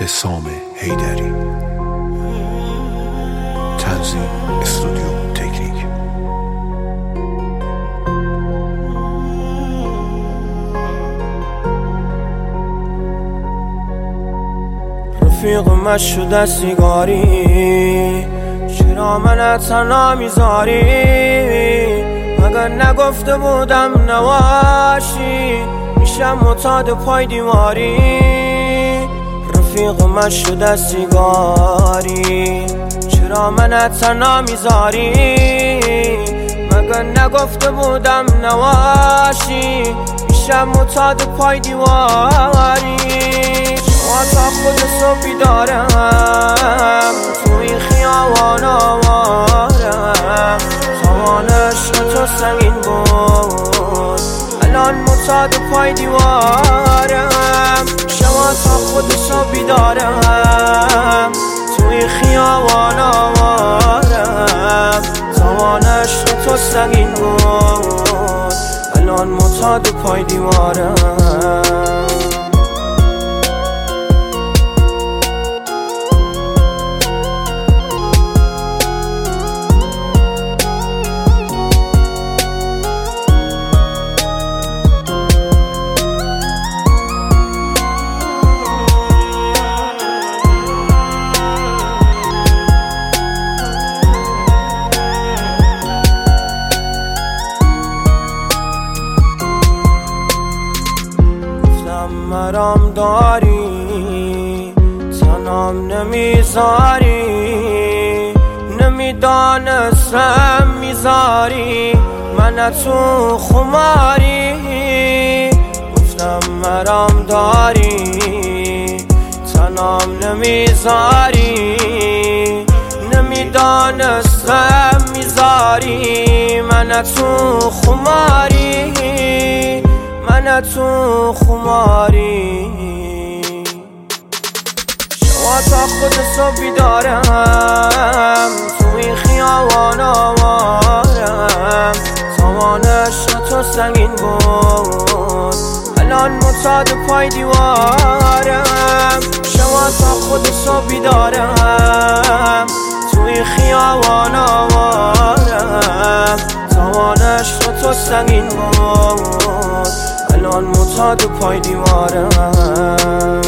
حسام حیدری. تنظیم استودیو تکنیک. رفیق من شده سیگاری، چرا من تنها میذاری؟ مگر نگفته بودم نواشی میشم معتاد پای دیواری؟ رفیق من شده سیگاری، چرا من تنها میذاری؟ مگر نگفته بودم نواشی میشم معتاد پای دیواری؟ شما تا خود صبح بیدارم، تو این خیابان آوارم، سامان عشق تو سنگین بود، الان معتاد پای دیوارم. شما تا خود صبح بیدارم، تو این خیابان آوارم، سامان عشق تو سنگین بود، الان معتاد پای دیوارم. مرام داری، تنام نمیذاری، نمیدانستم میذاری من تو خماری. گفتم مرام داری، تنام نمیذاری، نمیدانستم میذاری من تو خماری، من تو خماری. شما تا خود صبح بیدارم، تو این خیابان آوارم، سامان عشق تو سنگین بود، الان معتاد پای دیوارم. شما تا خود صبح بیدارم، تو این خیابان آوارم، سامان عشق تو سنگین بود، الان معتاد پای دیوارم.